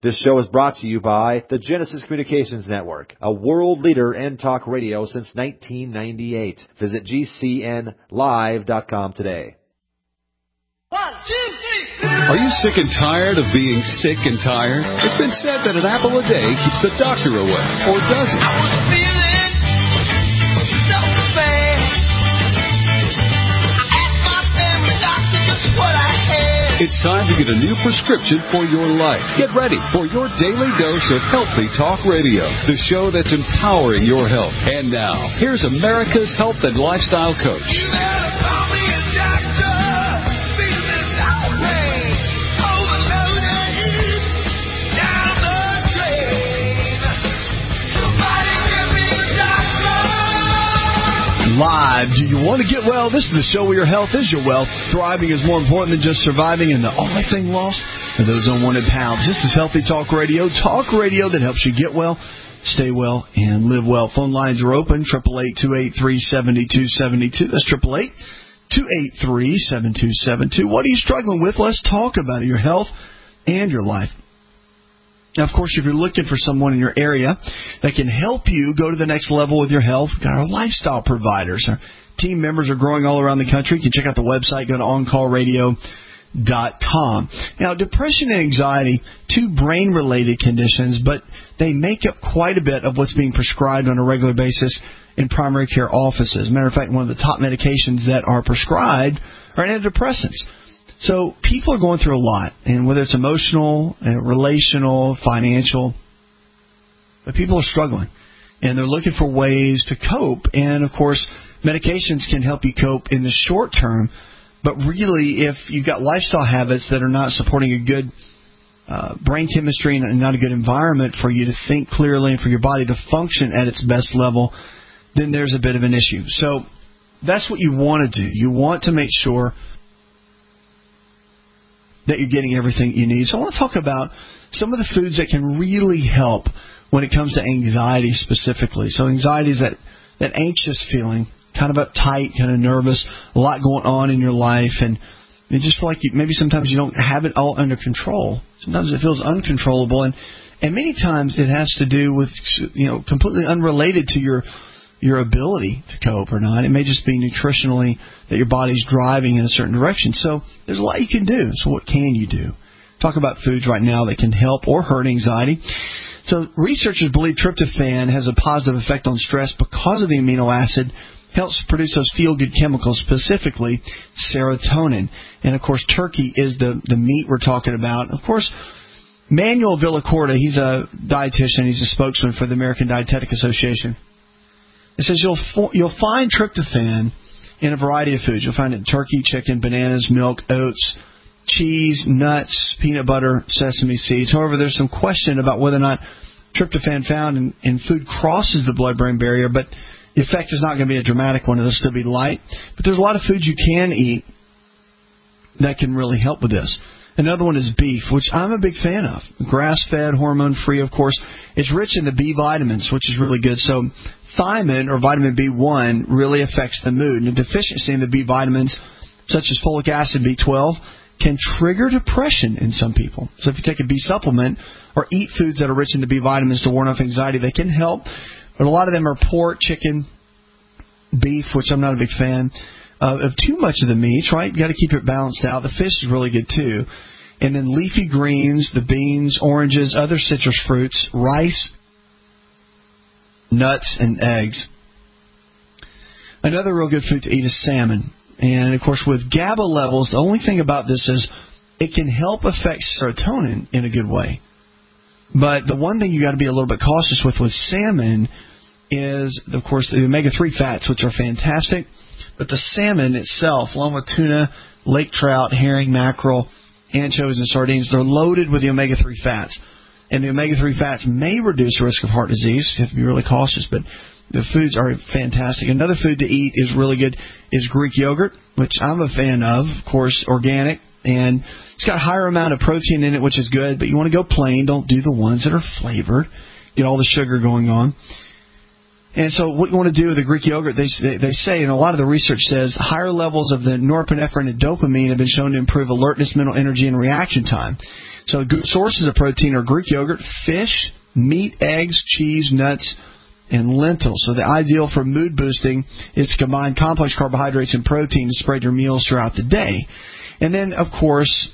This show is brought to you by the Genesis Communications Network, a world leader in talk radio since 1998. Visit GCNlive.com today. 1, 2, 3. Are you sick and tired of being sick and tired? It's been said that an apple a day keeps the doctor away, or does it? I was feeling so bad. I asked my family doctor just what I had. It's time to get a new prescription for your life. Get ready for your daily dose of Healthy Talk Radio, the show that's empowering your health. And now, here's America's health and lifestyle coach. You better call me a doctor. Live. Do you want to get well? This is the show where your health is your wealth. Thriving is more important than just surviving, and the only thing lost are those unwanted pounds. This is Healthy Talk Radio that helps you get well, stay well, and live well. Phone lines are open, 888-283-7272. That's 888-283-7272. What are you struggling with? Let's talk about it, your health and your life. Now, of course, if you're looking for someone in your area that can help you go to the next level with your health, we've got our lifestyle providers. Our team members are growing all around the country. You can check out the website. Go to OnCallRadio.com. Now, depression and anxiety, two brain-related conditions, but they make up quite a bit of what's being prescribed on a regular basis in primary care offices. As a matter of fact, one of the top medications that are prescribed are antidepressants. So people are going through a lot, and whether it's emotional, relational, financial, but people are struggling, and they're looking for ways to cope. And, of course, medications can help you cope in the short term, but really if you've got lifestyle habits that are not supporting a good brain chemistry and not a good environment for you to think clearly and for your body to function at its best level, then there's a bit of an issue. So that's what you want to do. You want to make sure that you're getting everything you need. So I want to talk about some of the foods that can really help when it comes to anxiety specifically. So anxiety is that anxious feeling, kind of uptight, kind of nervous, a lot going on in your life, and you just feel like maybe sometimes you don't have it all under control. Sometimes it feels uncontrollable, and many times it has to do with, completely unrelated to your ability to cope or not. It may just be nutritionally that your body's driving in a certain direction. So there's a lot you can do. So what can you do? Talk about foods right now that can help or hurt anxiety. So researchers believe tryptophan has a positive effect on stress because of the amino acid. Helps produce those feel-good chemicals, specifically serotonin. And, of course, turkey is the meat we're talking about. Of course, Manuel Villacorta, he's a dietitian. He's a spokesman for the American Dietetic Association. It says you'll find tryptophan in a variety of foods. You'll find it in turkey, chicken, bananas, milk, oats, cheese, nuts, peanut butter, sesame seeds. However, there's some question about whether or not tryptophan found in food crosses the blood-brain barrier, but the effect is not going to be a dramatic one. It'll still be light. But there's a lot of foods you can eat that can really help with this. Another one is beef, which I'm a big fan of. Grass-fed, hormone-free, of course. It's rich in the B vitamins, which is really good. So thiamine, or vitamin B1, really affects the mood. And a deficiency in the B vitamins, such as folic acid, B12, can trigger depression in some people. So if you take a B supplement or eat foods that are rich in the B vitamins to ward off anxiety, they can help. But a lot of them are pork, chicken, beef, which I'm not a big fan of too much of the meats, right? You got to keep it balanced out. The fish is really good too. And then leafy greens, the beans, oranges, other citrus fruits, rice, nuts, and eggs. Another real good food to eat is salmon. And, of course, with GABA levels, the only thing about this is it can help affect serotonin in a good way. But the one thing you got to be a little bit cautious with salmon is, of course, the omega-3 fats, which are fantastic. But the salmon itself, along with tuna, lake trout, herring, mackerel, anchovies, and sardines, they're loaded with the omega-3 fats. And the omega-3 fats may reduce the risk of heart disease. You have to be really cautious, but the foods are fantastic. Another food to eat is really good is Greek yogurt, which I'm a fan of course, organic. And it's got a higher amount of protein in it, which is good. But you want to go plain. Don't do the ones that are flavored. Get all the sugar going on. And so what you want to do with the Greek yogurt, they say, and a lot of the research says, higher levels of the norepinephrine and dopamine have been shown to improve alertness, mental energy, and reaction time. So good sources of protein are Greek yogurt, fish, meat, eggs, cheese, nuts, and lentils. So the ideal for mood boosting is to combine complex carbohydrates and protein to spread your meals throughout the day. And then, of course,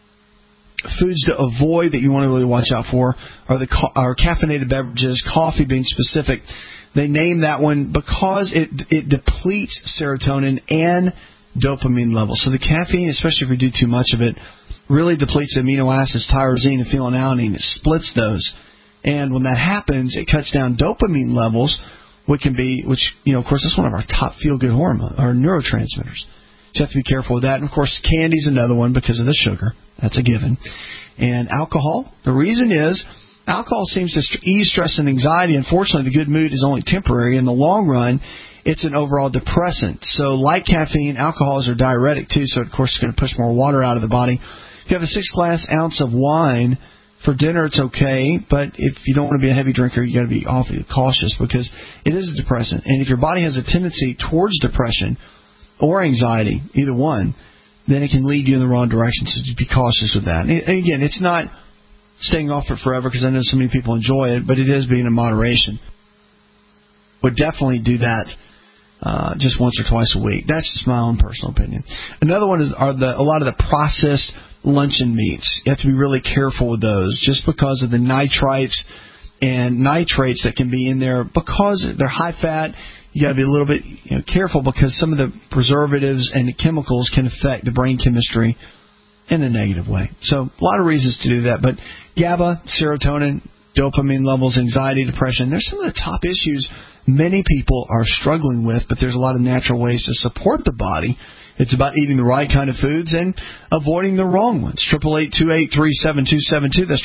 foods to avoid that you want to really watch out for are caffeinated beverages, coffee being specific. They name that one because it depletes serotonin and dopamine levels. So the caffeine, especially if you do too much of it, really depletes the amino acids tyrosine and phenylalanine. It splits those. And when that happens, it cuts down dopamine levels, which, of course, that's one of our top feel-good hormones, or neurotransmitters. You have to be careful with that. And, of course, candy's another one because of the sugar. That's a given. And alcohol, the reason is alcohol seems to ease stress and anxiety. Unfortunately, the good mood is only temporary. In the long run, it's an overall depressant. So like caffeine, alcohol is a diuretic, too, so, of course, it's going to push more water out of the body. If you have a 6 ounce of wine for dinner, it's okay, but if you don't want to be a heavy drinker, you got to be awfully cautious because it is a depressant. And if your body has a tendency towards depression or anxiety, either one, then it can lead you in the wrong direction, so just be cautious with that. And again, it's not staying off it forever because I know so many people enjoy it, but it is being in moderation. Would definitely do that just once or twice a week. That's just my own personal opinion. Another one are a lot of the processed luncheon meats. You have to be really careful with those just because of the nitrites and nitrates that can be in there. Because they're high fat, you got to be a little bit careful because some of the preservatives and the chemicals can affect the brain chemistry in a negative way. So a lot of reasons to do that. But GABA, serotonin, dopamine levels, anxiety, depression, they're some of the top issues many people are struggling with, but there's a lot of natural ways to support the body. It's about eating the right kind of foods and avoiding the wrong ones. 888-283-7272. That's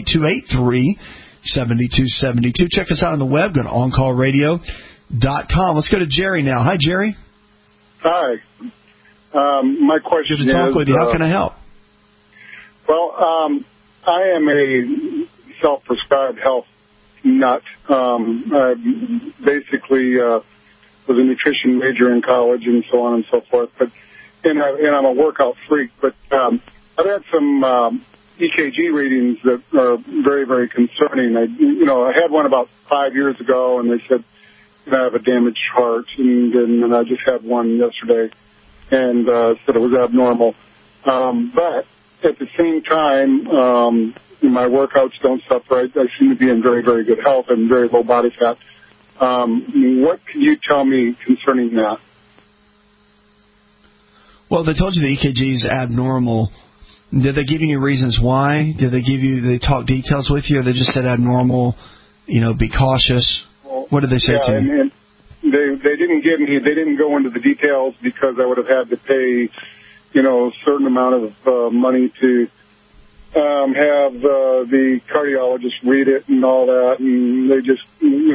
888-283-7272. Check us out on the web. Go to OnCallRadio.com. Let's go to Jerry now. Hi, Jerry. Hi. My question is... Good to talk with you. How can I help? Well, I am a self-prescribed health nut. I basically was a nutrition major in college and so on and so forth. And I'm a workout freak. But I've had some EKG readings that are very, very concerning. I had one about 5 years ago, and they said I have a damaged heart. And I just had one yesterday and said it was abnormal. But at the same time, my workouts don't suffer. I seem to be in very, very good health and very low body fat. What can you tell me concerning that? Well, they told you the EKG is abnormal. Did they give you any reasons why? Did they talk details with you, or they just said abnormal, be cautious? What did they say to you? And they didn't go into the details because I would have had to pay, a certain amount of money to have the cardiologist read it and all that, and they just,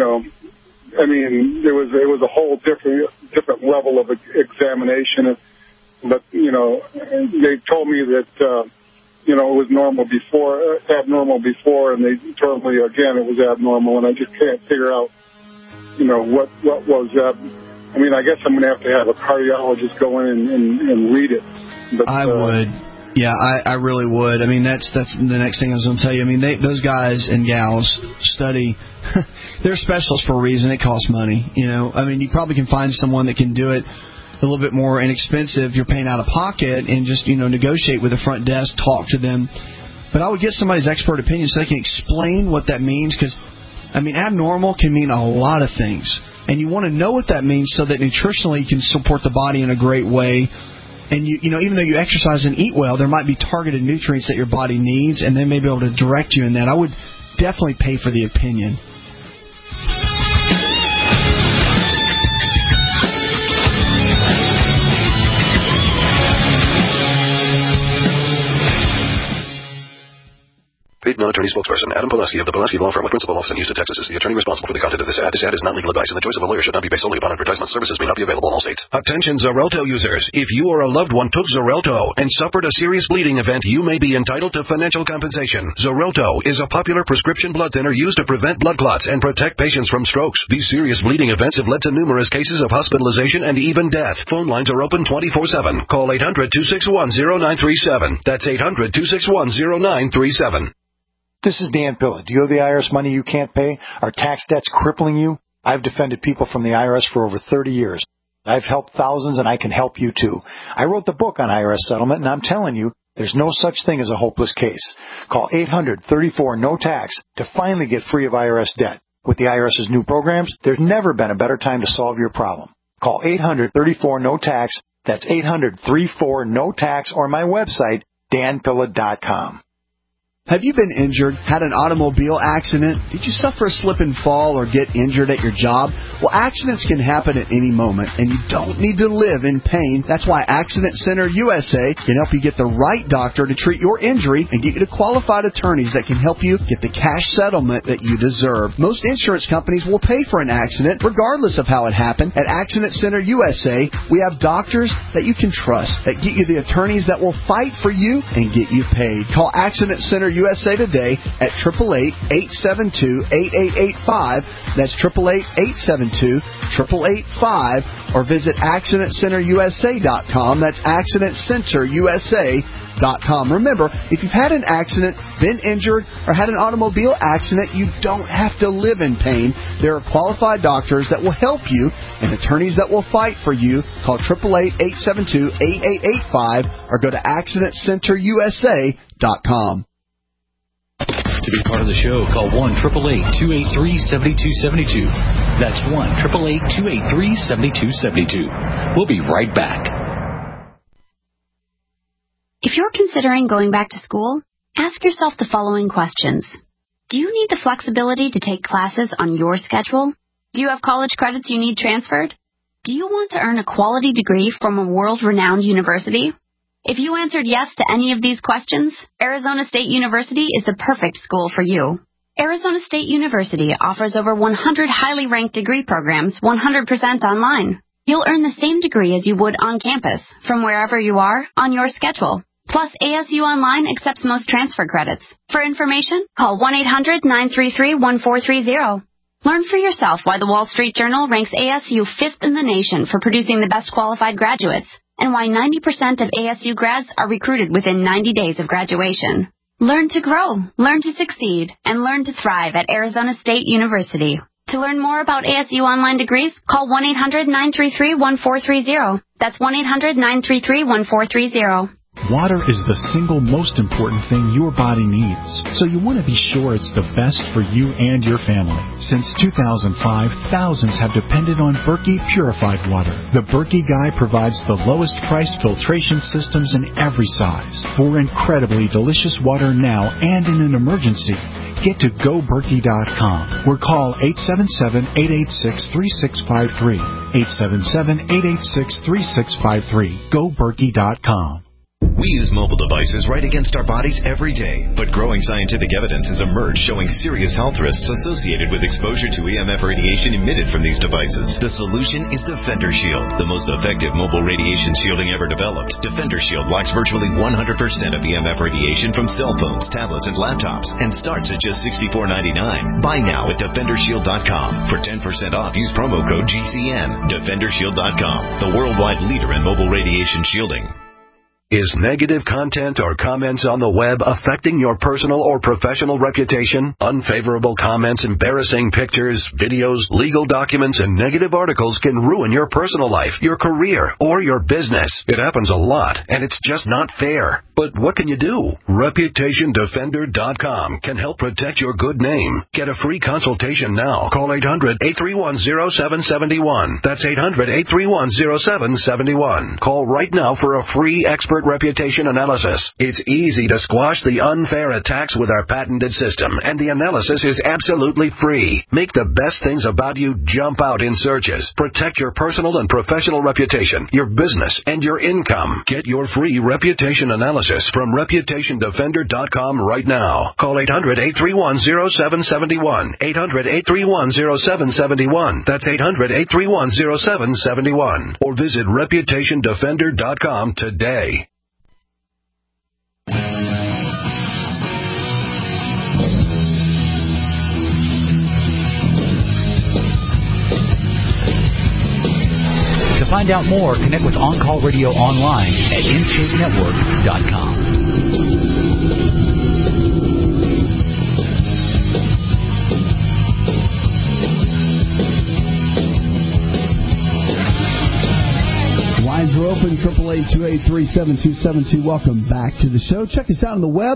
it was a whole different level of examination. But they told me that it was abnormal before, and they told me again it was abnormal, and I just can't figure out what was that. I guess I'm going to have a cardiologist go in and read it. But, I would. Yeah, I really would. That's the next thing I was going to tell you. Those guys and gals study. They're specialists for a reason. It costs money. You probably can find someone that can do it a little bit more inexpensive. You're paying out of pocket and just negotiate with the front desk, talk to them. But I would get somebody's expert opinion so they can explain what that means, because abnormal can mean a lot of things, and you want to know what that means so that nutritionally you can support the body in a great way. And even though you exercise and eat well, there might be targeted nutrients that your body needs, and they may be able to direct you in that. I would definitely pay for the opinion. Paid non-attorney spokesperson Adam Pileski of the Pileski Law Firm with principal office in Houston, Texas is the attorney responsible for the content of this ad. This ad is not legal advice, and the choice of a lawyer should not be based solely upon advertisement. Services may not be available in all states. Attention Xarelto users. If you or a loved one took Xarelto and suffered a serious bleeding event, you may be entitled to financial compensation. Xarelto is a popular prescription blood thinner used to prevent blood clots and protect patients from strokes. These serious bleeding events have led to numerous cases of hospitalization and even death. Phone lines are open 24/7. Call 800-261-0937. That's 800-261-0937. This is Dan Pilla. Do you owe the IRS money you can't pay? Are tax debts crippling you? I've defended people from the IRS for over 30 years. I've helped thousands, and I can help you too. I wrote the book on IRS settlement, and I'm telling you, there's no such thing as a hopeless case. Call 800-34-NO-TAX to finally get free of IRS debt. With the IRS's new programs, there's never been a better time to solve your problem. Call 800-34-NO-TAX. That's 800-34-NO-TAX, or my website, danpilla.com. Have you been injured, had an automobile accident? Did you suffer a slip and fall or get injured at your job? Well, accidents can happen at any moment, and you don't need to live in pain. That's why Accident Center USA can help you get the right doctor to treat your injury and get you to qualified attorneys that can help you get the cash settlement that you deserve. Most insurance companies will pay for an accident, regardless of how it happened. At Accident Center USA, we have doctors that you can trust, that get you the attorneys that will fight for you and get you paid. Call Accident Center USA today at 888-872-8885. That's 888-872-8885. Or visit AccidentCenterUSA.com. That's AccidentCenterUSA.com. Remember, if you've had an accident, been injured, or had an automobile accident, you don't have to live in pain. There are qualified doctors that will help you and attorneys that will fight for you. Call 888-872-8885 or go to AccidentCenterUSA.com. To be part of the show, call 1-888-283-7272. That's 1-888-283-7272. We'll be right back. If you're considering going back to school, ask yourself the following questions. Do you need the flexibility to take classes on your schedule? Do you have college credits you need transferred? Do you want to earn a quality degree from a world-renowned university? If you answered yes to any of these questions, Arizona State University is the perfect school for you. Arizona State University offers over 100 highly ranked degree programs 100% online. You'll earn the same degree as you would on campus, from wherever you are, on your schedule. Plus, ASU Online accepts most transfer credits. For information, call 1-800-933-1430. Learn for yourself why the Wall Street Journal ranks ASU 5th in the nation for producing the best qualified graduates, and why 90% of ASU grads are recruited within 90 days of graduation. Learn to grow, learn to succeed, and learn to thrive at Arizona State University. To learn more about ASU Online degrees, call 1-800-933-1430. That's 1-800-933-1430. Water is the single most important thing your body needs, so you want to be sure it's the best for you and your family. Since 2005, thousands have depended on Berkey Purified Water. The Berkey Guy provides the lowest priced filtration systems in every size for incredibly delicious water now and in an emergency. Get to GoBerkey.com or call 877-886-3653. 877-886-3653. GoBerkey.com. We use mobile devices right against our bodies every day, but growing scientific evidence has emerged showing serious health risks associated with exposure to EMF radiation emitted from these devices. The solution is Defender Shield, the most effective mobile radiation shielding ever developed. Defender Shield blocks virtually 100% of EMF radiation from cell phones, tablets, and laptops, and starts at just $64.99. Buy now at DefenderShield.com. For 10% off, use promo code GCN. DefenderShield.com, the worldwide leader in mobile radiation shielding. Is negative content or comments on the web affecting your personal or professional reputation? Unfavorable comments, embarrassing pictures, videos, legal documents, and negative articles can ruin your personal life, your career, or your business. It happens a lot, and it's just not fair. But what can you do? ReputationDefender.com can help protect your good name. Get a free consultation now. Call 800-831-0771. That's 800-831-0771. Call right now for a free expert expert reputation analysis. It's easy to squash the unfair attacks with our patented system, and the analysis is absolutely free. Make the best things about you jump out in searches. Protect your personal and professional reputation, your business, and your income. Get your free reputation analysis from ReputationDefender.com right now. Call 800-831-0771. 800-831-0771. That's 800-831-0771. Or visit ReputationDefender.com today. To find out more, connect with On Call Radio online at InShapeNetwork.com. Lines are open, 888-283-7272. Welcome back to the show. Check us out on the web.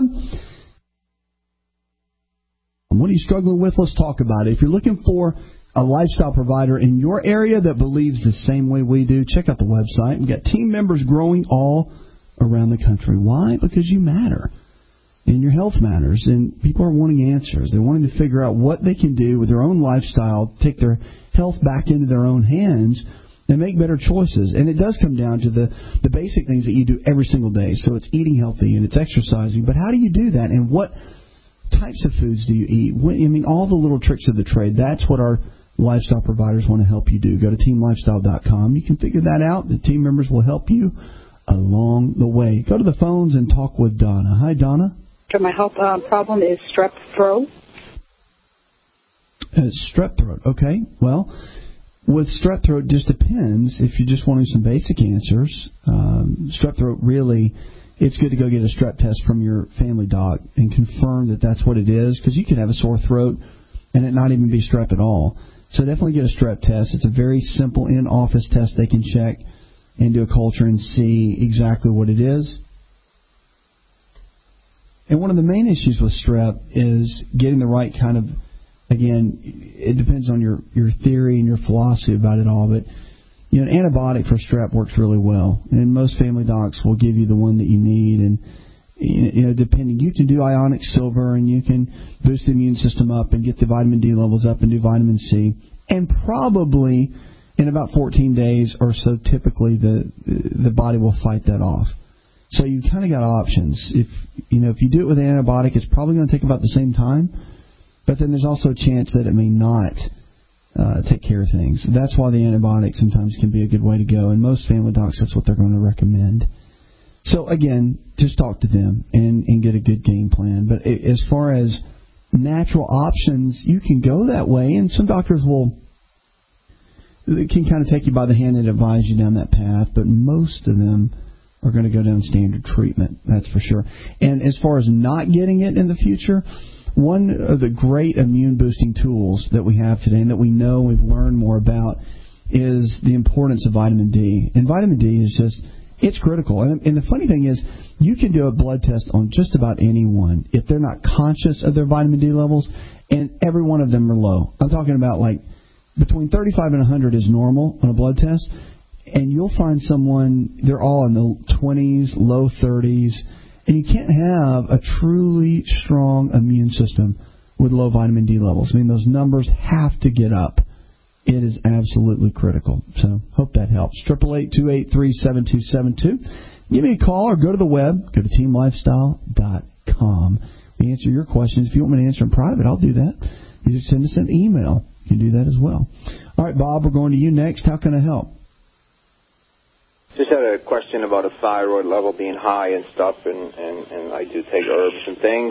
What are you struggling with? Let's talk about it. If you're looking for a lifestyle provider in your area that believes the same way we do, check out the website. We've got team members growing all around the country. Why? Because you matter. And your health matters. And people are wanting answers. They're wanting to figure out what they can do with their own lifestyle, take their health back into their own hands, and make better choices. And it does come down to the basic things that you do every single day. So it's eating healthy and it's exercising. But how do you do that? And what types of foods do you eat? All the little tricks of the trade. That's what our lifestyle providers want to help you do. Go to teamlifestyle.com. You can figure that out. The team members will help you along the way. Go to the phones and talk with Donna. Hi, Donna. My health problem is strep throat. Strep throat. Okay. Well, with strep throat, it just depends. If you're just wanting some basic answers, strep throat really, it's good to go get a strep test from your family doc and confirm that that's what it is, because you could have a sore throat and it not even be strep at all. So definitely get a strep test. It's a very simple in-office test they can check and do a culture and see exactly what it is. And one of the main issues with strep is getting the right kind of, again, it depends on your theory and your philosophy about it all, but an antibiotic for strep works really well. And most family docs will give you the one that you need. And depending, you can do ionic silver and you can boost the immune system up and get the vitamin D levels up and do vitamin C. And probably in about 14 days or so, typically the body will fight that off. So you kind of got options. If you do it with an antibiotic, it's probably going to take about the same time. But then there's also a chance that it may not take care of things. That's why the antibiotic sometimes can be a good way to go. And most family docs, that's what they're going to recommend. So, again, just talk to them and get a good game plan. But as far as natural options, you can go that way. And some doctors can kind of take you by the hand and advise you down that path. But most of them are going to go down standard treatment, that's for sure. And as far as not getting it in the future, one of the great immune-boosting tools that we have today and that we know we've learned more about is the importance of vitamin D. And vitamin D is it's critical. And the funny thing is, you can do a blood test on just about anyone if they're not conscious of their vitamin D levels, and every one of them are low. I'm talking about like between 35 and 100 is normal on a blood test, and you'll find someone, they're all in the 20s, low 30s, and you can't have a truly strong immune system with low vitamin D levels. Those numbers have to get up. It is absolutely critical. So, hope that helps. 888-283-7272. Give me a call or go to the web. Go to teamlifestyle.com. We answer your questions. If you want me to answer in private, I'll do that. You just send us an email. You can do that as well. All right, Bob, we're going to you next. How can I help? Just had a question about a thyroid level being high and stuff, and I do take herbs and things.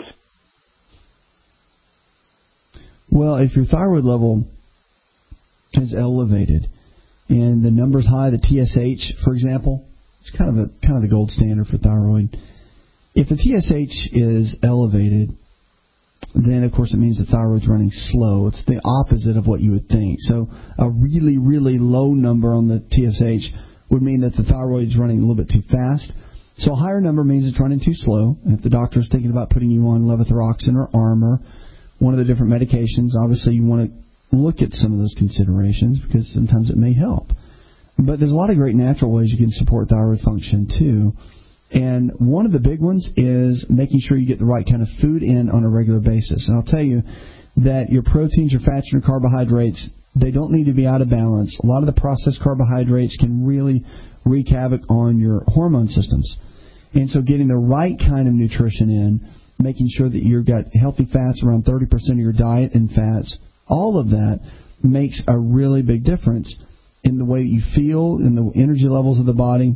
Well, if your thyroid level is elevated and the number's high, the TSH, for example, it's kind of the gold standard for thyroid. If the TSH is elevated, then of course it means the thyroid's running slow. It's the opposite of what you would think. So a really, really low number on the TSH would mean that the thyroid is running a little bit too fast. So a higher number means it's running too slow. And if the doctor is thinking about putting you on levothyroxine or Armour, one of the different medications, obviously you want to look at some of those considerations because sometimes it may help. But there's a lot of great natural ways you can support thyroid function too. And one of the big ones is making sure you get the right kind of food in on a regular basis. And I'll tell you that your proteins, your fats, and your carbohydrates, they don't need to be out of balance. A lot of the processed carbohydrates can really wreak havoc on your hormone systems. And so getting the right kind of nutrition in, making sure that you've got healthy fats, around 30% of your diet in fats, all of that makes a really big difference in the way you feel, in the energy levels of the body,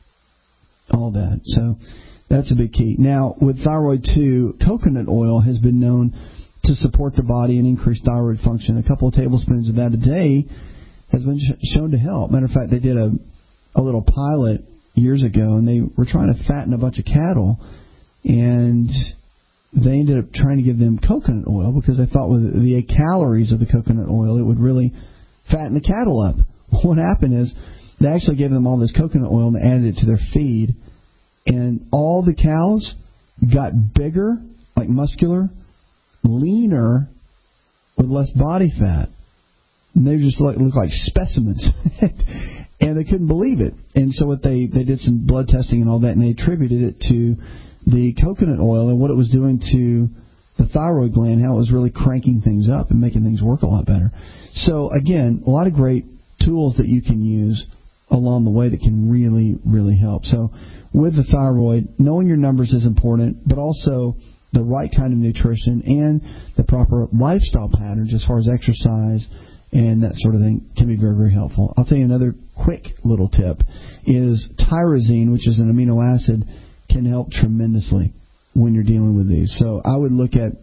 all that. So that's a big key. Now, with thyroid too, coconut oil has been known to support the body and increase thyroid function. A couple of tablespoons of that a day has been shown to help. Matter of fact, they did a little pilot years ago, and they were trying to fatten a bunch of cattle, and they ended up trying to give them coconut oil because they thought with the calories of the coconut oil, it would really fatten the cattle up. What happened is they actually gave them all this coconut oil and they added it to their feed, and all the cows got bigger, like muscular, leaner, with less body fat. And they just looked like specimens. And they couldn't believe it. And so what they did some blood testing and all that, and they attributed it to the coconut oil and what it was doing to the thyroid gland, how it was really cranking things up and making things work a lot better. So, again, a lot of great tools that you can use along the way that can really, really help. So with the thyroid, knowing your numbers is important, but also the right kind of nutrition and the proper lifestyle patterns as far as exercise and that sort of thing can be very, very helpful. I'll tell you another quick little tip is tyrosine, which is an amino acid, can help tremendously when you're dealing with these. So I would look at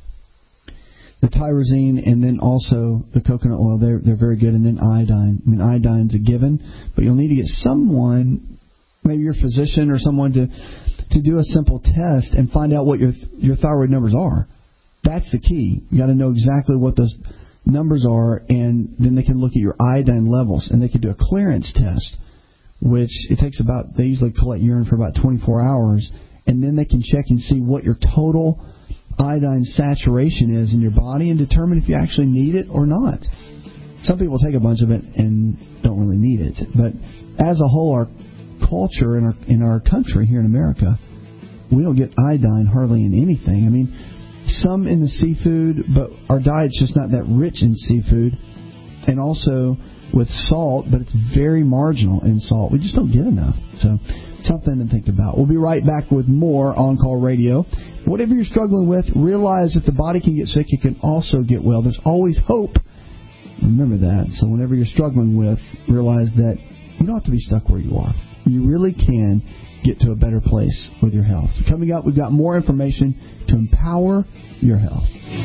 the tyrosine and then also the coconut oil. They're very good. And then iodine. I mean, iodine's a given, but you'll need to get someone, maybe your physician or someone to do a simple test and find out what your thyroid numbers are. That's the key. You got to know exactly what those numbers are, and then they can look at your iodine levels, and they can do a clearance test, which it takes they usually collect urine for about 24 hours, and then they can check and see what your total iodine saturation is in your body and determine if you actually need it or not. Some people take a bunch of it and don't really need it, but as a whole, our culture in our country here in America, we don't get iodine hardly in anything. I mean, some in the seafood, but our diet's just not that rich in seafood, and also with salt, but it's very marginal in salt. We just don't get enough. So something to think about. We'll be right back with more On Call Radio. Whatever you're struggling with, realize if the body can get sick, it can also get well. There's always hope. Remember that. So whenever you're struggling with, realize that you don't have to be stuck where you are. You really can get to a better place with your health. Coming up, we've got more information to empower your health.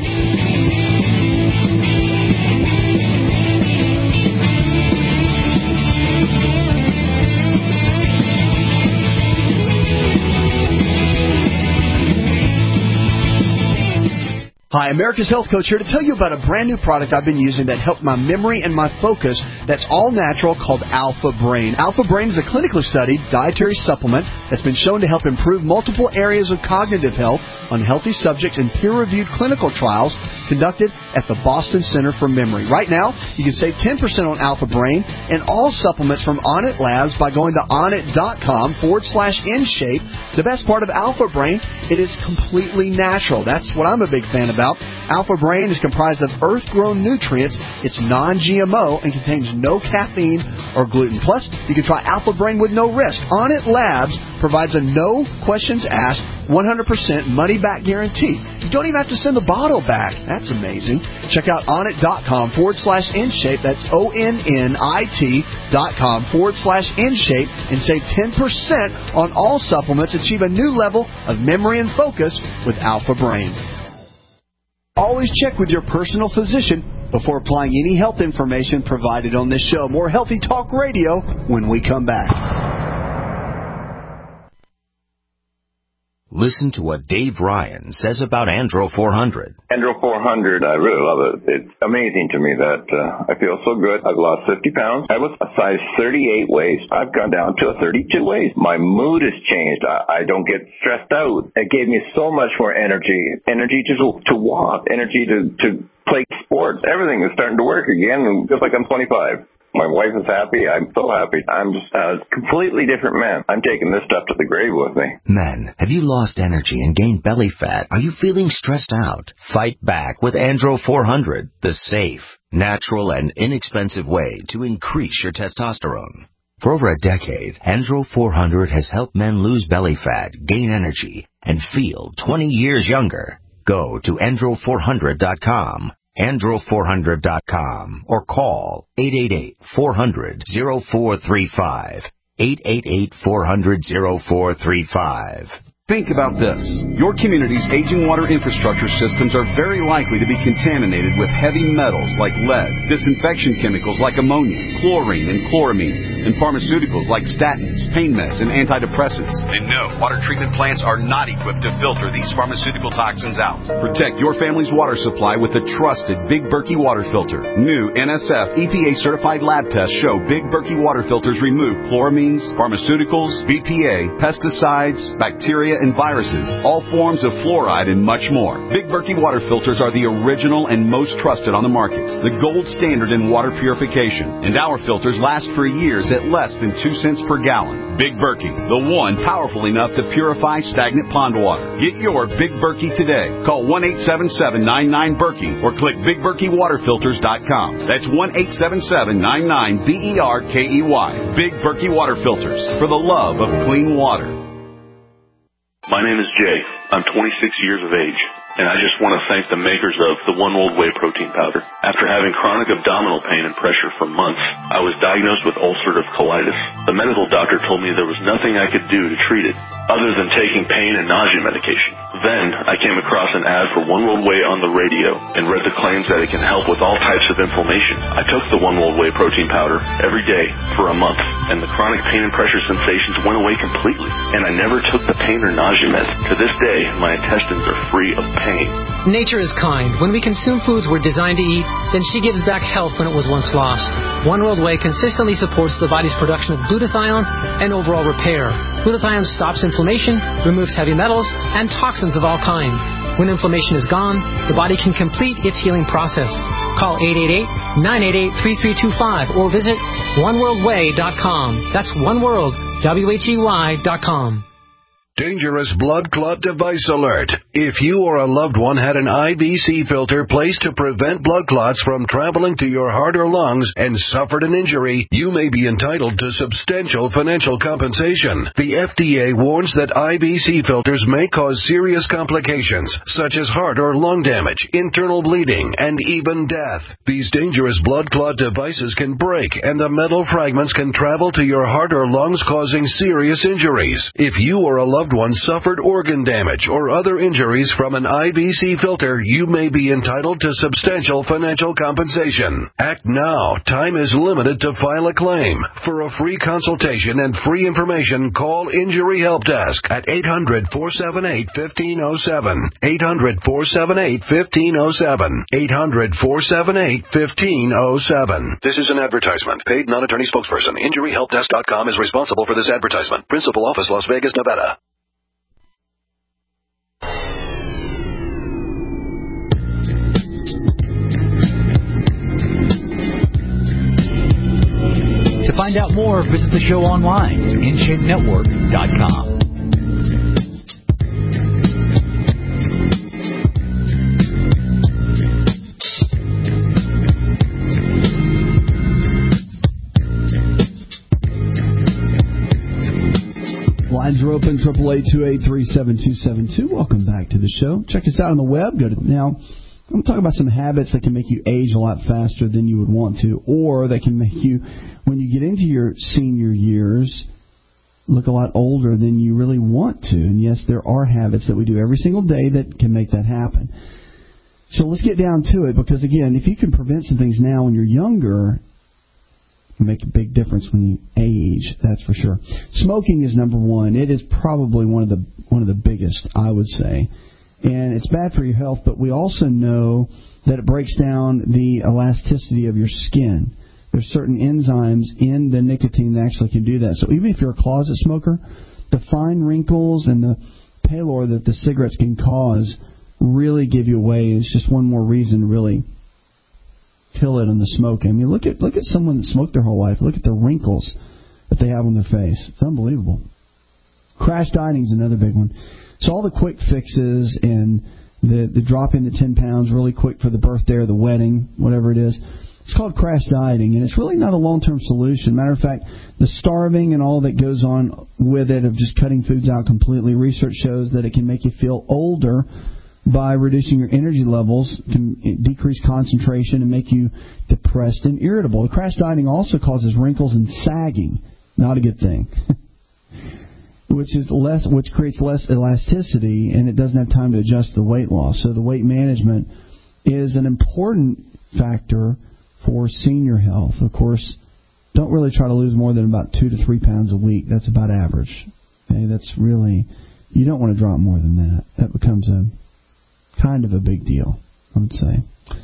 Hi, America's Health Coach here to tell you about a brand new product I've been using that helped my memory and my focus that's all natural called Alpha Brain. Alpha Brain is a clinically studied dietary supplement that's been shown to help improve multiple areas of cognitive health on healthy subjects in peer-reviewed clinical trials conducted at the Boston Center for Memory. Right now, you can save 10% on Alpha Brain and all supplements from Onnit Labs by going to onnit.com/InShape. The best part of Alpha Brain, it is completely natural. That's what I'm a big fan about. Alpha Brain is comprised of earth-grown nutrients. It's non-GMO and contains no caffeine or gluten. Plus, you can try Alpha Brain with no risk. Onnit Labs provides a no questions asked 100% money-back guarantee. You don't even have to send the bottle back. That's amazing. Check out onnit.com/InShape. That's ONNIT.com/InShape and save 10% on all supplements. Achieve a new level of memory and focus with Alpha Brain. Always check with your personal physician before applying any health information provided on this show. More Healthy Talk Radio when we come back. Listen to what Dave Ryan says about Andro 400. Andro 400, I really love it. It's amazing to me that I feel so good. I've lost 50 pounds. I was a size 38 waist. I've gone down to a 32 waist. My mood has changed. I don't get stressed out. It gave me so much more energy to walk, energy to play sports. Everything is starting to work again, just like I'm 25. My wife is happy. I'm so happy. I'm just a completely different man. I'm taking this stuff to the grave with me. Men, have you lost energy and gained belly fat? Are you feeling stressed out? Fight back with Andro 400, the safe, natural, and inexpensive way to increase your testosterone. For over a decade, Andro 400 has helped men lose belly fat, gain energy, and feel 20 years younger. Go to andro400.com, andro400.com, or call 888-400-0435, 888-400-0435. Think about this. Your community's aging water infrastructure systems are very likely to be contaminated with heavy metals like lead, disinfection chemicals like ammonia, chlorine and chloramines, and pharmaceuticals like statins, pain meds, and antidepressants. And no, water treatment plants are not equipped to filter these pharmaceutical toxins out. Protect your family's water supply with the trusted Big Berkey water filter. New NSF EPA-certified lab tests show Big Berkey water filters remove chloramines, pharmaceuticals, BPA, pesticides, bacteria, and viruses, all forms of fluoride, and much more. Big Berkey water filters are the original and most trusted on the market, the gold standard in water purification, and our filters last for years at less than 2 cents per gallon. Big Berkey, the one powerful enough to purify stagnant pond water. Get your Big Berkey today. Call 1-877-99-BERKEY or click BigBerkeyWaterFilters.com. That's 1-877-99-BERKEY. Big Berkey Water Filters, for the love of clean water. My name is Jay. I'm 26 years of age, and I just want to thank the makers of the One World Whey protein powder. After having chronic abdominal pain and pressure for months, I was diagnosed with ulcerative colitis. The medical doctor told me there was nothing I could do to treat it other than taking pain and nausea medication. Then I came across an ad for One World Whey on the radio and read the claims that it can help with all types of inflammation. I took the One World Whey protein powder every day for a month, and the chronic pain and pressure sensations went away completely, and I never took the pain or nausea meds. To this day, my intestines are free of pain. Nature is kind. When we consume foods we're designed to eat, then she gives back health when it was once lost. One World Whey consistently supports the body's production of glutathione and overall repair. Glutathione stops inflammation, removes heavy metals, and toxins of all kinds. When inflammation is gone, the body can complete its healing process. Call 888-988-3325 or visit oneworldwhey.com. That's oneworld, WHEY.com. Dangerous blood clot device alert. If you or a loved one had an IBC filter placed to prevent blood clots from traveling to your heart or lungs and suffered an injury, you may be entitled to substantial financial compensation. The FDA warns that IBC filters may cause serious complications, such as heart or lung damage, internal bleeding, and even death. These dangerous blood clot devices can break, and the metal fragments can travel to your heart or lungs, causing serious injuries. If you or a loved one suffered organ damage or other injuries from an IBC filter, you may be entitled to substantial financial compensation. Act now. Time is limited to file a claim. For a free consultation and free information, call Injury Help Desk at 800-478-1507. 800-478-1507. 800-478-1507. This is an advertisement. Paid non-attorney spokesperson. InjuryHelpDesk.com is responsible for this advertisement. Principal office, Las Vegas, Nevada. To find out more, visit the show online, InShapeNetwork.com. Lines are open, 888-283-7272. Welcome back to the show. Check us out on the web. Now, I'm going to talk about some habits that can make you age a lot faster than you would want to, or that can make you, when you get into your senior years, look a lot older than you really want to. And yes, there are habits that we do every single day that can make that happen. So let's get down to it, because, again, if you can prevent some things now when you're younger, it can make a big difference when you age, that's for sure. Smoking is number one. It is probably one of the biggest, I would say. And it's bad for your health, but we also know that it breaks down the elasticity of your skin. There's certain enzymes in the nicotine that actually can do that. So even if you're a closet smoker, the fine wrinkles and the pallor that the cigarettes can cause really give you away. It's just one more reason, really, kill it in the smoking. I mean, look at someone that smoked their whole life. Look at the wrinkles that they have on their face. It's unbelievable. Crash dieting is another big one. So all the quick fixes and the dropping the 10 pounds really quick for the birthday or the wedding, whatever it is, it's called crash dieting, and it's really not a long-term solution. Matter of fact, the starving and all that goes on with it of just cutting foods out completely, research shows that it can make you feel older by reducing your energy levels, can decrease concentration, and make you depressed and irritable. The crash dieting also causes wrinkles and sagging. Not a good thing. which creates less elasticity, and it doesn't have time to adjust the weight loss. So the weight management is an important factor for senior health. Of course, don't really try to lose more than about 2 to 3 pounds a week. That's about average. Okay, that's really, you don't want to drop more than that. That becomes a kind of a big deal, I would say.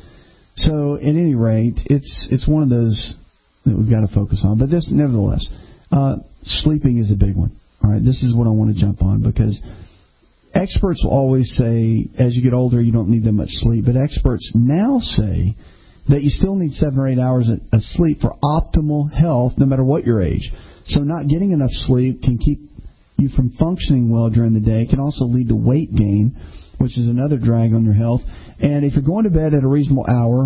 So, at any rate, it's one of those that we've got to focus on. But this, nevertheless, sleeping is a big one. All right, this is what I want to jump on, because experts will always say as you get older you don't need that much sleep, but experts now say that you still need 7 or 8 hours of sleep for optimal health no matter what your age. So not getting enough sleep can keep you from functioning well during the day. It can also lead to weight gain, which is another drag on your health. And if you're going to bed at a reasonable hour,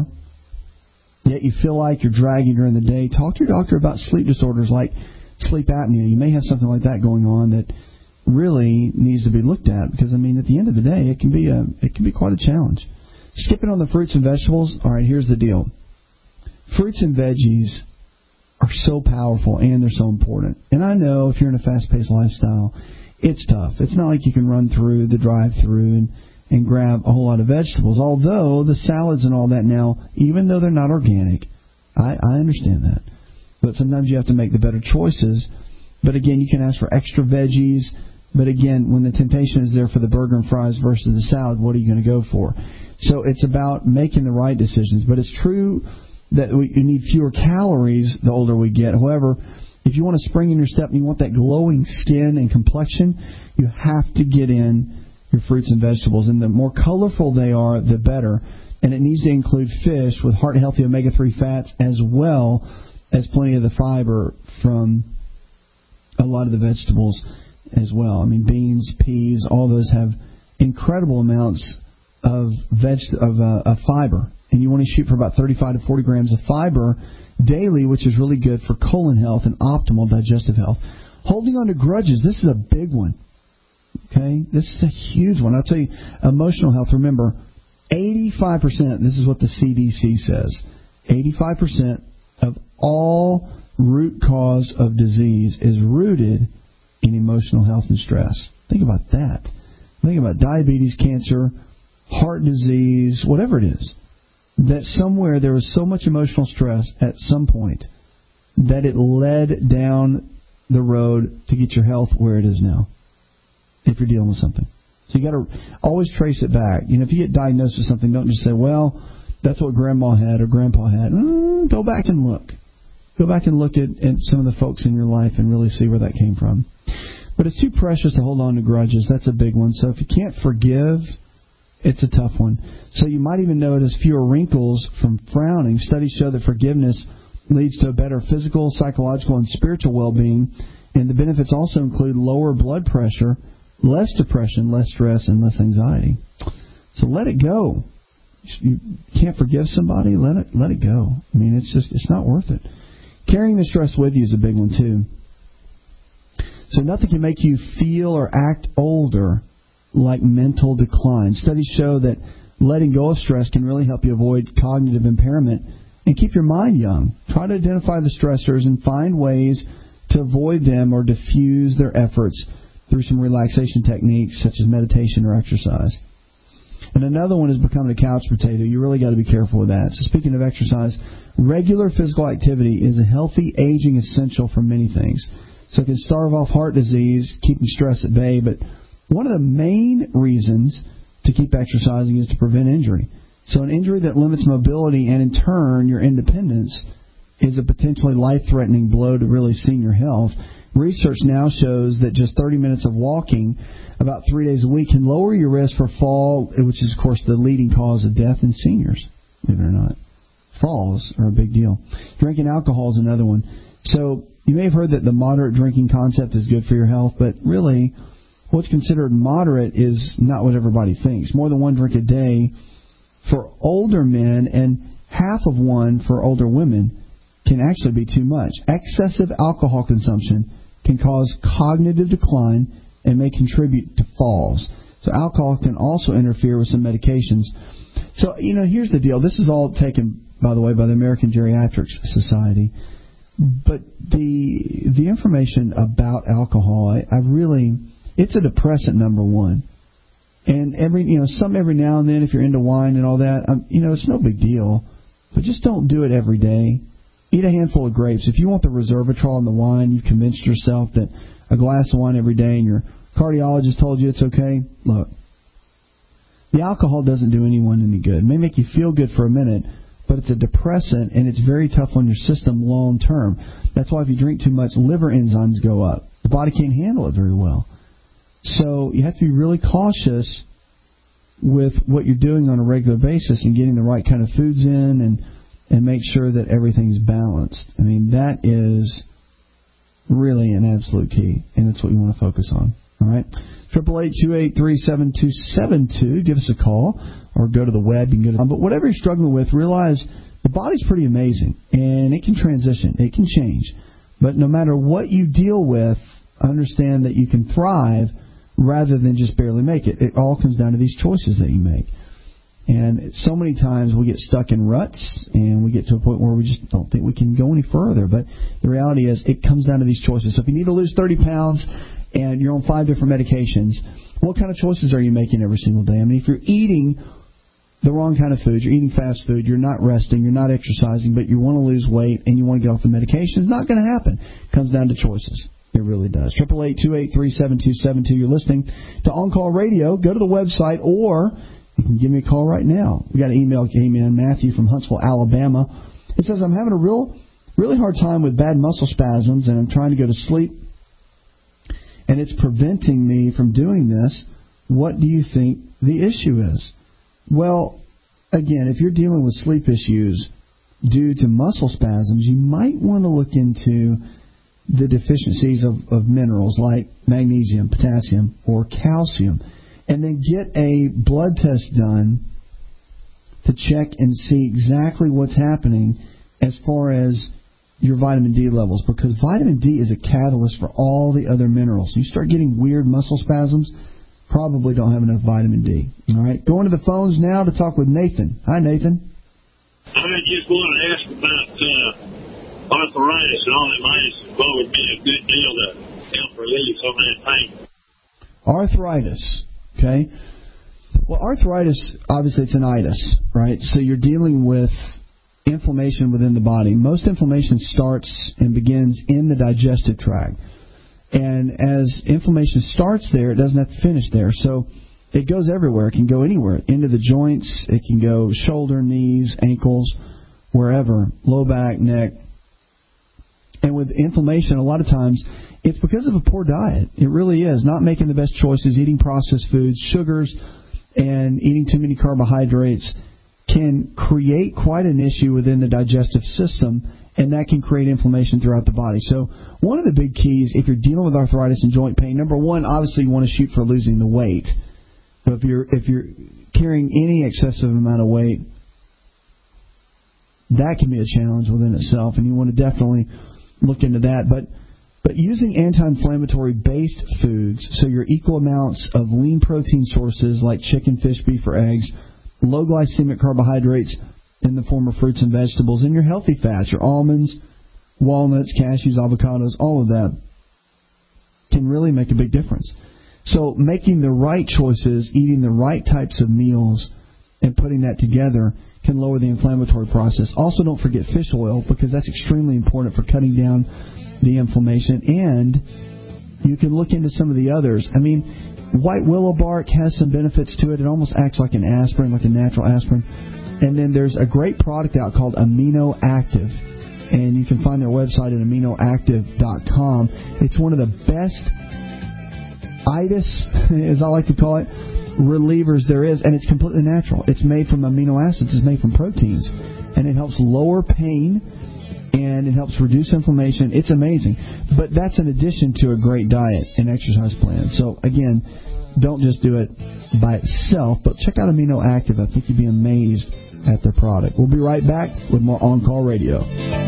yet you feel like you're dragging during the day, talk to your doctor about sleep disorders like sleep apnea. You may have something like that going on that really needs to be looked at, because, I mean, at the end of the day, it can be quite a challenge. Skipping on the fruits and vegetables, all right, here's the deal. Fruits and veggies are so powerful, and they're so important. And I know if you're in a fast-paced lifestyle, it's tough. It's not like you can run through the drive-thru and grab a whole lot of vegetables, although the salads and all that now, even though they're not organic, I understand that. But sometimes you have to make the better choices. But again, you can ask for extra veggies. But again, when the temptation is there for the burger and fries versus the salad, what are you going to go for? So it's about making the right decisions. But it's true that you need fewer calories the older we get. However, if you want a spring in your step and you want that glowing skin and complexion, you have to get in your fruits and vegetables. And the more colorful they are, the better. And it needs to include fish with heart-healthy omega-3 fats, as well as plenty of the fiber from a lot of the vegetables as well. I mean, beans, peas, all those have incredible amounts of fiber. And you want to shoot for about 35 to 40 grams of fiber daily, which is really good for colon health and optimal digestive health. Holding on to grudges, this is a big one. Okay? This is a huge one. I'll tell you, emotional health, remember, 85%, this is what the CDC says, 85% of all root cause of disease is rooted in emotional health and stress. Think about that. Think about diabetes, cancer, heart disease, whatever it is. That somewhere there was so much emotional stress at some point that it led down the road to get your health where it is now, if you're dealing with something. So you got to always trace it back. You know, if you get diagnosed with something, don't just say, well, that's what Grandma had or Grandpa had. Go back and look. Go back and look at some of the folks in your life and really see where that came from. But it's too precious to hold on to grudges. That's a big one. So if you can't forgive, it's a tough one. So you might even notice fewer wrinkles from frowning. Studies show that forgiveness leads to a better physical, psychological, and spiritual well-being. And the benefits also include lower blood pressure, less depression, less stress, and less anxiety. So let it go. You can't forgive somebody, let it go. I mean, it's not worth it. Carrying the stress with you is a big one, too. So nothing can make you feel or act older like mental decline. Studies show that letting go of stress can really help you avoid cognitive impairment and keep your mind young. Try to identify the stressors and find ways to avoid them or diffuse their efforts through some relaxation techniques such as meditation or exercise. And another one is becoming a couch potato. You really got to be careful with that. So speaking of exercise, regular physical activity is a healthy aging essential for many things. So it can starve off heart disease, keeping stress at bay. But one of the main reasons to keep exercising is to prevent injury. So an injury that limits mobility and, in turn, your independence is a potentially life-threatening blow to really senior health. Research now shows that just 30 minutes of walking about 3 days a week can lower your risk for fall, which is, of course, the leading cause of death in seniors, believe it or not. falls are a big deal. Drinking alcohol is another one. So you may have heard that the moderate drinking concept is good for your health, but really what's considered moderate is not what everybody thinks. More than one drink a day for older men and half of one for older women can actually be too much. Excessive alcohol consumption can cause cognitive decline and may contribute to falls. So alcohol can also interfere with some medications. So, here's the deal. This is all taken, by the way, by the American Geriatrics Society. But the information about alcohol, it's a depressant, number one. And every now and then, if you're into wine and all that, it's no big deal. But just don't do it every day. Eat a handful of grapes. If you want the resveratrol in the wine, you've convinced yourself that a glass of wine every day and your cardiologist told you it's okay. Look, the alcohol doesn't do anyone any good. It may make you feel good for a minute, but it's a depressant and it's very tough on your system long term. That's why if you drink too much, liver enzymes go up. The body can't handle it very well. So you have to be really cautious with what you're doing on a regular basis and getting the right kind of foods in and make sure that everything's balanced. I mean, that is really an absolute key, and that's what you want to focus on. All right? 888-283-7272. Give us a call or go to the web. You can go to, but whatever you're struggling with, realize the body's pretty amazing, and it can transition. It can change. But no matter what you deal with, understand that you can thrive rather than just barely make it. It all comes down to these choices that you make. And so many times we get stuck in ruts and we get to a point where we just don't think we can go any further. But the reality is it comes down to these choices. So if you need to lose 30 pounds and you're on 5 different medications, what kind of choices are you making every single day? I mean, if you're eating the wrong kind of food, you're eating fast food, you're not resting, you're not exercising, but you want to lose weight and you want to get off the medication, it's not going to happen. It comes down to choices. It really does. 888-283-7272. You're listening to On Call Radio. Go to the website, or you can give me a call right now. We got an email came in, Matthew from Huntsville, Alabama. It says, I'm having a really hard time with bad muscle spasms, and I'm trying to go to sleep, and it's preventing me from doing this. What do you think the issue is? Well, again, if you're dealing with sleep issues due to muscle spasms, you might want to look into the deficiencies of minerals like magnesium, potassium, or calcium, and then get a blood test done to check and see exactly what's happening as far as your vitamin D levels, because vitamin D is a catalyst for all the other minerals. You start getting weird muscle spasms, probably don't have enough vitamin D. All right, going to the phones now to talk with Nathan. Hi, Nathan. I just want to ask about arthritis and all that mice. What would be a good deal to help relieve some of that pain? Arthritis, okay? Well, arthritis, obviously it's an itis, right? So you're dealing with inflammation within the body. Most inflammation starts and begins in the digestive tract. And as inflammation starts there, it doesn't have to finish there. So it goes everywhere. It can go anywhere. Into the joints. It can go shoulder, knees, ankles, wherever. Low back, neck. And with inflammation, a lot of times, it's because of a poor diet. It really is. Not making the best choices, eating processed foods, sugars, and eating too many carbohydrates can create quite an issue within the digestive system, and that can create inflammation throughout the body. So one of the big keys, if you're dealing with arthritis and joint pain, number one, obviously you want to shoot for losing the weight. So if you're carrying any excessive amount of weight, that can be a challenge within itself, and you want to definitely look into that. But using anti-inflammatory based foods, so your equal amounts of lean protein sources like chicken, fish, beef, or eggs, low glycemic carbohydrates in the form of fruits and vegetables, and your healthy fats, your almonds, walnuts, cashews, avocados, all of that can really make a big difference. So making the right choices, eating the right types of meals, and putting that together can lower the inflammatory process. Also, don't forget fish oil, because that's extremely important for cutting down the inflammation. And you can look into some of the others. I mean, white willow bark has some benefits to it. It almost acts like an aspirin, like a natural aspirin. And then there's a great product out called Amino Active, and you can find their website at aminoactive.com. It's one of the best itis, as I like to call it, relievers there is, and it's completely natural. It's made from amino acids. It's made from proteins, and it helps lower pain, and it helps reduce inflammation. It's amazing. But that's in addition to a great diet and exercise plan. So, again, don't just do it by itself, but check out Amino Active. I think you'd be amazed at their product. We'll be right back with more On Call Radio.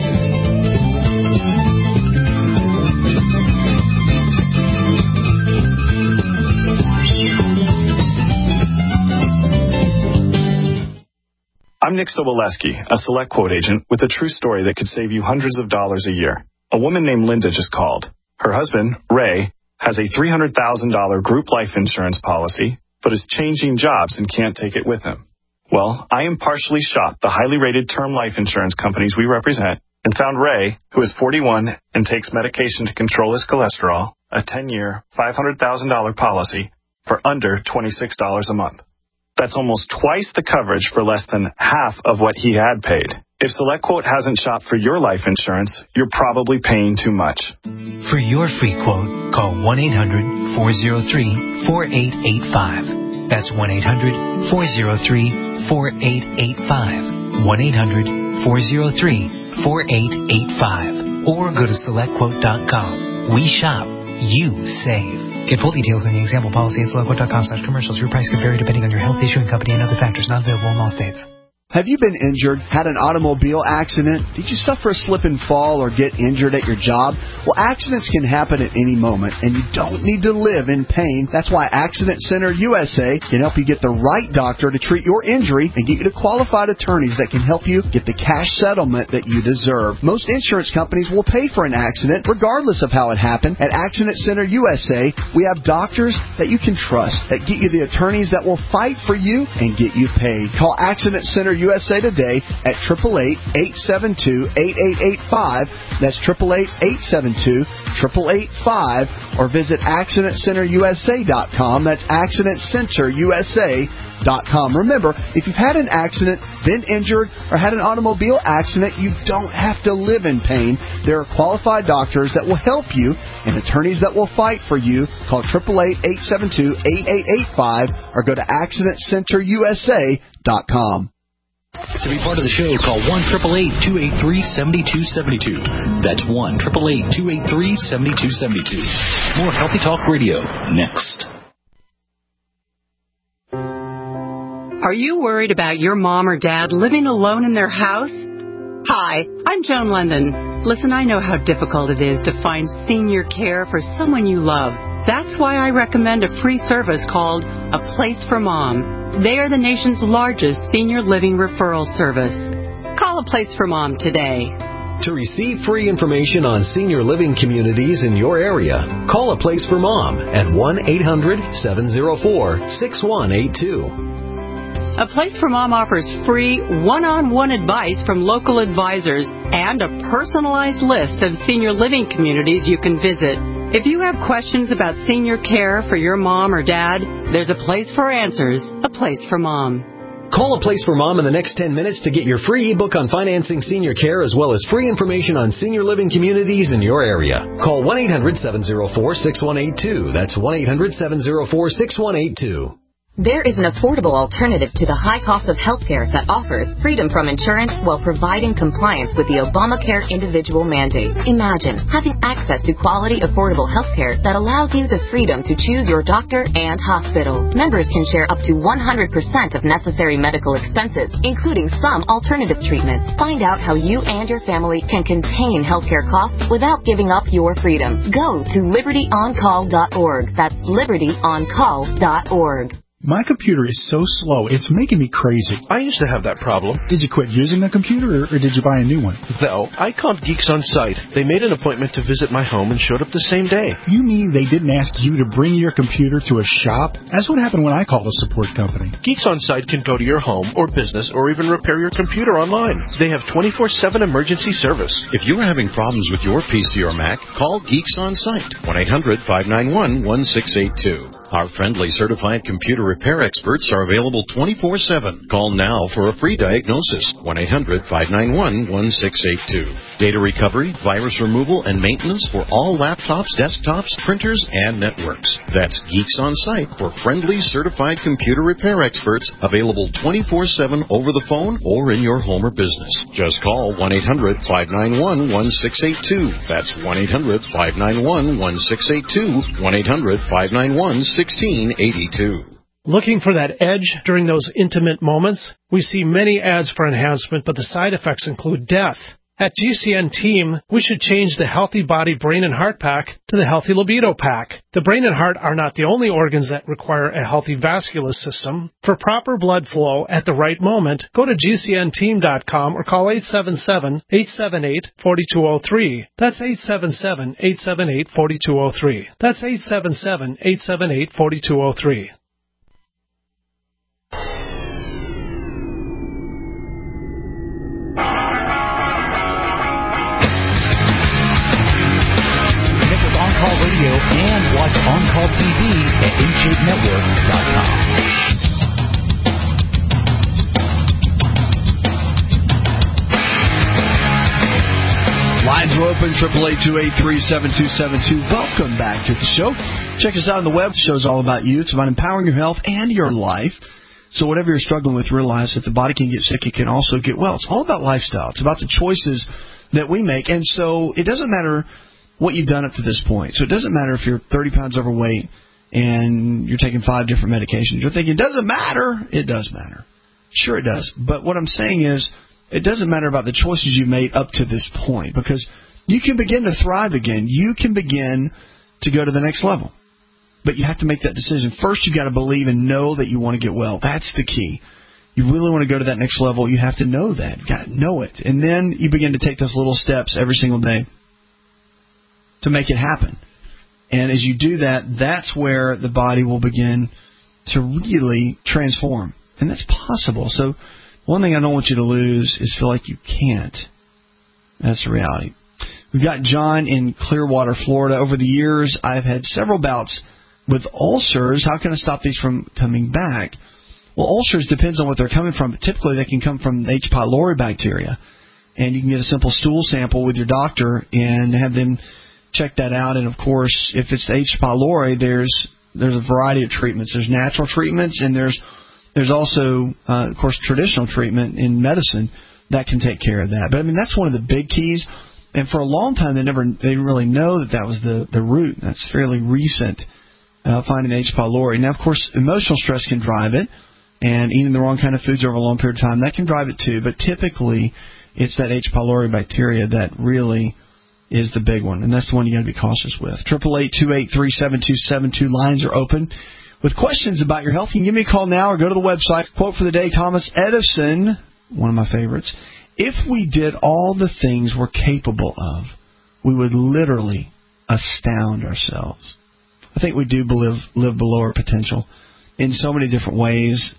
I'm Nick Soboleski, a Select Quote agent with a true story that could save you hundreds of dollars a year. A woman named Linda just called. Her husband, Ray, has a $300,000 group life insurance policy, but is changing jobs and can't take it with him. Well, I impartially shopped the highly rated term life insurance companies we represent and found Ray, who is 41 and takes medication to control his cholesterol, a 10-year, $500,000 policy for under $26 a month. That's almost twice the coverage for less than half of what he had paid. If SelectQuote hasn't shopped for your life insurance, you're probably paying too much. For your free quote, call 1-800-403-4885. That's 1-800-403-4885. 1-800-403-4885. Or go to SelectQuote.com. We shop. You save. Get full details in the example policy at SelectQuote.com/commercials. Your price could vary depending on your health, issuing company, and other factors. Not available in all states. Have you been injured, had an automobile accident? Did you suffer a slip and fall or get injured at your job? Well, accidents can happen at any moment, and you don't need to live in pain. That's why Accident Center USA can help you get the right doctor to treat your injury and get you to qualified attorneys that can help you get the cash settlement that you deserve. Most insurance companies will pay for an accident regardless of how it happened. At Accident Center USA, we have doctors that you can trust, that get you the attorneys that will fight for you and get you paid. Call Accident Center USA today at 888-872-8885. That's 888-872-8885. Or visit AccidentCenterUSA.com. That's AccidentCenterUSA.com. Remember, if you've had an accident, been injured, or had an automobile accident, you don't have to live in pain. There are qualified doctors that will help you and attorneys that will fight for you. Call 888-872-8885 or go to AccidentCenterUSA.com. To be part of the show, call 1-888-283-7272. That's 1-888-283-7272. More Healthy Talk Radio next. Are you worried about your mom or dad living alone in their house? Hi, I'm Joan London. Listen, I know how difficult it is to find senior care for someone you love. That's why I recommend a free service called A Place for Mom. They are the nation's largest senior living referral service. Call A Place for Mom today. To receive free information on senior living communities in your area, call A Place for Mom at 1-800-704-6182. A Place for Mom offers free one-on-one advice from local advisors and a personalized list of senior living communities you can visit. If you have questions about senior care for your mom or dad, there's a place for answers, A Place for Mom. Call A Place for Mom in the next 10 minutes to get your free ebook on financing senior care as well as free information on senior living communities in your area. Call 1-800-704-6182. That's 1-800-704-6182. There is an affordable alternative to the high cost of health care that offers freedom from insurance while providing compliance with the Obamacare individual mandate. Imagine having access to quality, affordable health care that allows you the freedom to choose your doctor and hospital. Members can share up to 100% of necessary medical expenses, including some alternative treatments. Find out how you and your family can contain healthcare costs without giving up your freedom. Go to libertyoncall.org. That's libertyoncall.org. My computer is so slow, it's making me crazy. I used to have that problem. Did you quit using a computer, or did you buy a new one? No, I called Geeks On Site. They made an appointment to visit my home and showed up the same day. You mean they didn't ask you to bring your computer to a shop? That's what happened when I called a support company. Geeks On Site can go to your home or business or even repair your computer online. They have 24/7 emergency service. If you're having problems with your PC or Mac, call Geeks On Site. 1-800-591-1682. Our friendly certified computer repair experts are available 24/7. Call now for a free diagnosis. 1-800-591-1682. Data recovery, virus removal, and maintenance for all laptops, desktops, printers, and networks. That's Geeks On Site for friendly certified computer repair experts available 24/7 over the phone or in your home or business. Just call 1-800-591-1682. That's 1-800-591-1682. 1-800-591-1682. Looking for that edge during those intimate moments? We see many ads for enhancement, but the side effects include death. At GCN Team, we should change the Healthy Body Brain and Heart Pack to the Healthy Libido Pack. The brain and heart are not the only organs that require a healthy vascular system. For proper blood flow at the right moment, go to GCNteam.com or call 877-878-4203. That's 877-878-4203. That's 877-878-4203. And watch On Call TV at InShapeNetwork.com. Lines are open, 888-283-7272. Welcome back to the show. Check us out on the web. The show's all about you. It's about empowering your health and your life. So whatever you're struggling with, realize that the body can get sick. It can also get well. It's all about lifestyle. It's about the choices that we make. And so it doesn't matter what you've done up to this point. So it doesn't matter if you're 30 pounds overweight and you're taking 5 different medications. You're thinking, it doesn't matter. It does matter. Sure it does. But what I'm saying is, it doesn't matter about the choices you've made up to this point, because you can begin to thrive again. You can begin to go to the next level. But you have to make that decision. First, you've got to believe and know that you want to get well. That's the key. You really want to go to that next level, you have to know that. You've got to know it. And then you begin to take those little steps every single day to make it happen. And as you do that, that's where the body will begin to really transform. And that's possible. So one thing I don't want you to lose is feel like you can't. That's the reality. We've got John in Clearwater, Florida. Over the years, I've had several bouts with ulcers. How can I stop these from coming back? Well, ulcers depends on what they're coming from. But typically, they can come from the H. pylori bacteria. And you can get a simple stool sample with your doctor and have them check that out. And, of course, if it's the H. pylori, there's a variety of treatments. There's natural treatments, and there's also, of course, traditional treatment in medicine that can take care of that. But, I mean, that's one of the big keys. And for a long time, they didn't really know that was the root. That's fairly recent, finding H. pylori. Now, of course, emotional stress can drive it, and eating the wrong kind of foods over a long period of time, that can drive it too. But typically, it's that H. pylori bacteria that really is the big one, and that's the one you got to be cautious with. 888-283-7272. Lines are open. With questions about your health, you can give me a call now or go to the website. Quote for the day, Thomas Edison, one of my favorites. If we did all the things we're capable of, we would literally astound ourselves. I think we do live below our potential in so many different ways,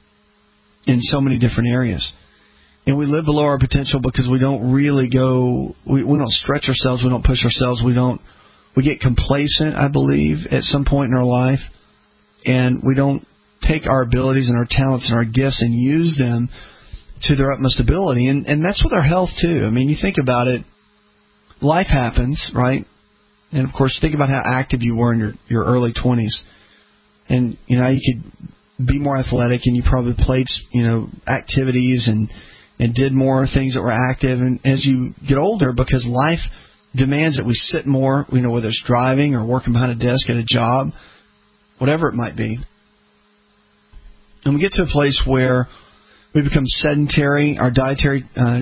in so many different areas. And we live below our potential because we don't really go, we don't stretch ourselves, we don't push ourselves, we get complacent, I believe, at some point in our life. And we don't take our abilities and our talents and our gifts and use them to their utmost ability. And that's with our health, too. I mean, you think about it, life happens, right? And, of course, think about how active you were in your early 20s. And, you could be more athletic, and you probably played, activities and did more things that were active. And as you get older, because life demands that we sit more, whether it's driving or working behind a desk at a job, whatever it might be. And we get to a place where we become sedentary, our dietary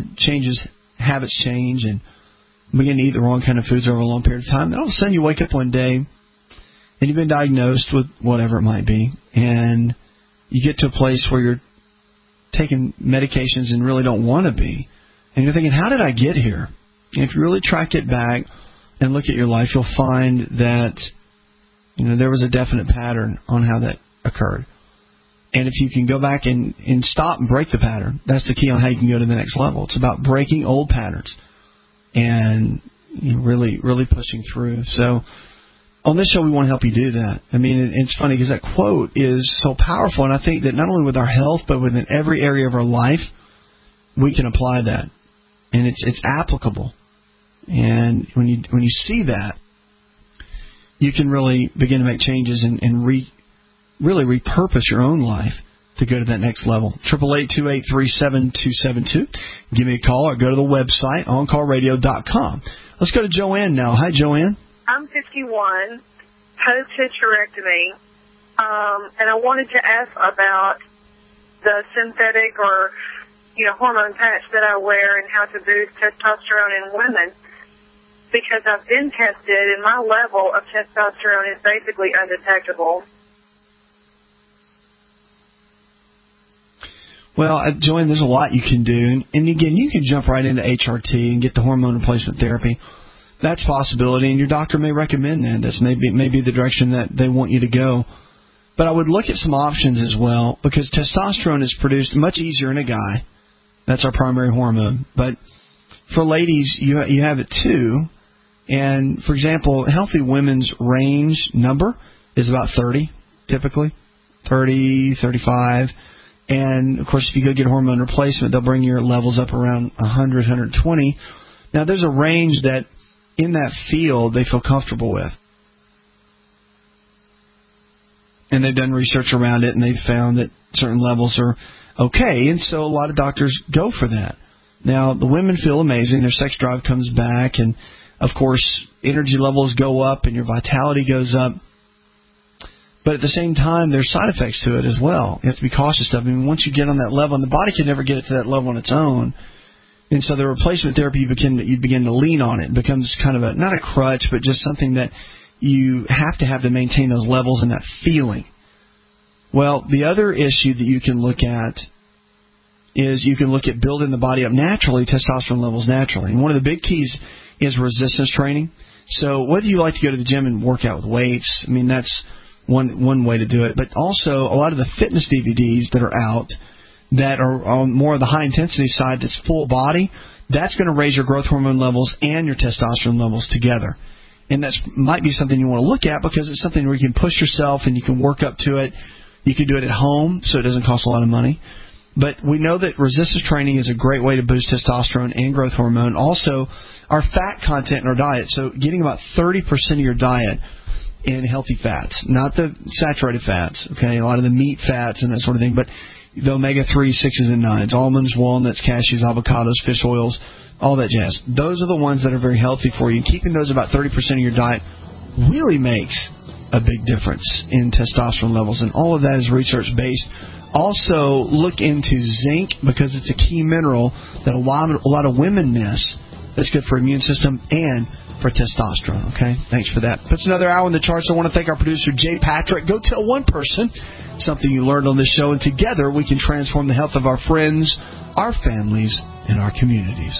habits change, and begin to eat the wrong kind of foods over a long period of time. And all of a sudden you wake up one day and you've been diagnosed with whatever it might be, and you get to a place where you're taking medications and really don't want to be. And you're thinking, how did I get here? And if you really track it back and look at your life, you'll find that there was a definite pattern on how that occurred. And if you can go back and stop and break the pattern, that's the key on how you can go to the next level. It's about breaking old patterns and really, really pushing through. So on this show, we want to help you do that. I mean, it's funny because that quote is so powerful, and I think that not only with our health, but within every area of our life, we can apply that, and it's applicable. And when you see that, you can really begin to make changes and really repurpose your own life to go to that next level. 888-283-7272. Give me a call or go to the website, OnCallRadio.com. Let's go to Joanne now. Hi, Joanne. I'm 51, post-hysterectomy, and I wanted to ask about the synthetic or, hormone patch that I wear and how to boost testosterone in women, because I've been tested and my level of testosterone is basically undetectable. Well, Joanne, there's a lot you can do. And again, you can jump right into HRT and get the hormone replacement therapy. That's a possibility, and your doctor may recommend that. That's maybe the direction that they want you to go. But I would look at some options as well, because testosterone is produced much easier in a guy. That's our primary hormone. But for ladies, you have it too. And, for example, healthy women's range number is about 30, typically. 30, 35. And, of course, if you go get hormone replacement, they'll bring your levels up around 100, 120. Now, there's a range that in that field they feel comfortable with. And they've done research around it, and they've found that certain levels are okay. And so a lot of doctors go for that. Now, the women feel amazing. Their sex drive comes back, and, of course, energy levels go up and your vitality goes up. But at the same time, there's side effects to it as well. You have to be cautious of it. I mean, once you get on that level, and the body can never get it to that level on its own. And so the replacement therapy, you begin to lean on it. It becomes kind of not a crutch, but just something that you have to maintain those levels and that feeling. Well, the other issue that you can look at is you can look at building the body up naturally, testosterone levels naturally. And one of the big keys is resistance training. So whether you like to go to the gym and work out with weights, I mean, that's one way to do it. But also a lot of the fitness DVDs that are out that are on more of the high-intensity side that's full body, that's going to raise your growth hormone levels and your testosterone levels together. And that might be something you want to look at, because it's something where you can push yourself and you can work up to it. You can do it at home, so it doesn't cost a lot of money. But we know that resistance training is a great way to boost testosterone and growth hormone. Also, our fat content in our diet, so getting about 30% of your diet in healthy fats, not the saturated fats, okay, a lot of the meat fats and that sort of thing, but the omega-3, 6s, and 9s, almonds, walnuts, cashews, avocados, fish oils, all that jazz. Those are the ones that are very healthy for you. Keeping those about 30% of your diet really makes a big difference in testosterone levels, and all of that is research-based. Also, look into zinc, because it's a key mineral that a lot of women miss. That's good for immune system and for testosterone, okay? Thanks for that. Puts another hour in the charts. I want to thank our producer, Jay Patrick. Go tell one person something you learned on this show, and together we can transform the health of our friends, our families, and our communities.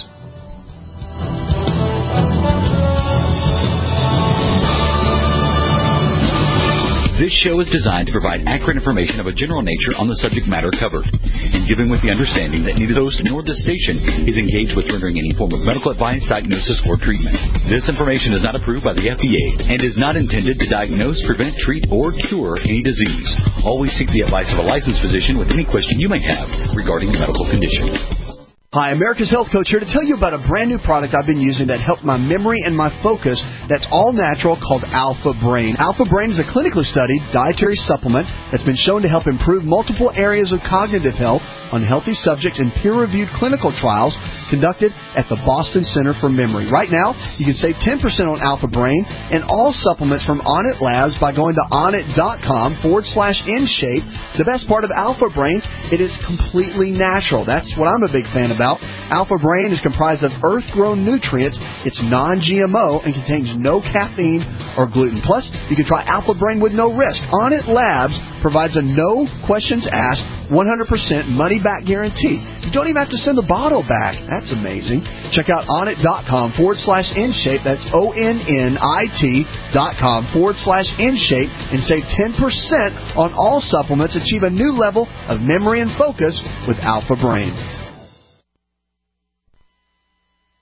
This show is designed to provide accurate information of a general nature on the subject matter covered, and given with the understanding that neither the host nor the station is engaged with rendering any form of medical advice, diagnosis, or treatment. This information is not approved by the FDA and is not intended to diagnose, prevent, treat, or cure any disease. Always seek the advice of a licensed physician with any question you may have regarding your medical condition. Hi, America's Health Coach here to tell you about a brand new product I've been using that helped my memory and my focus that's all natural, called Alpha Brain. Alpha Brain is a clinically studied dietary supplement that's been shown to help improve multiple areas of cognitive health on healthy subjects in peer-reviewed clinical trials conducted at the Boston Center for Memory. Right now, you can save 10% on Alpha Brain and all supplements from Onnit Labs by going to onnit.com/InShape. The best part of Alpha Brain, it is completely natural. That's what I'm a big fan about. Alpha Brain is comprised of earth-grown nutrients. It's non-GMO and contains no caffeine or gluten. Plus, you can try Alpha Brain with no risk. Onnit Labs provides a no questions asked, 100% money-back guarantee. You don't even have to send the bottle back. That's amazing. Check out onnit.com/InShape. That's ONNIT.com/InShape and save 10% on all supplements. Achieve a new level of memory and focus with Alpha Brain.